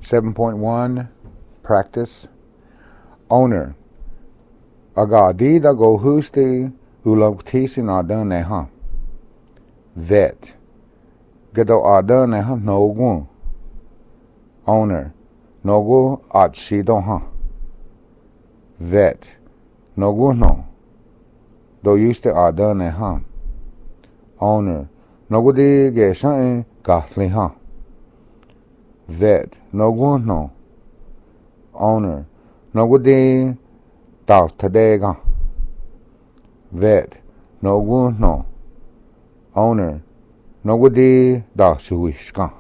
7.1 Practice. Owner. Agadi da go husti ulogtisi na dun neha. Vet. Gado ada neha nogun. Owner. Nogu at shidoha. Vet. Nogu no. Do yuste ada neha. Owner. Nogu di geshain gahliha. Vet. Nogu no. Owner. Nogu di daltadega. Vet. Nogu no. Owner. Nogu di dalshuishka.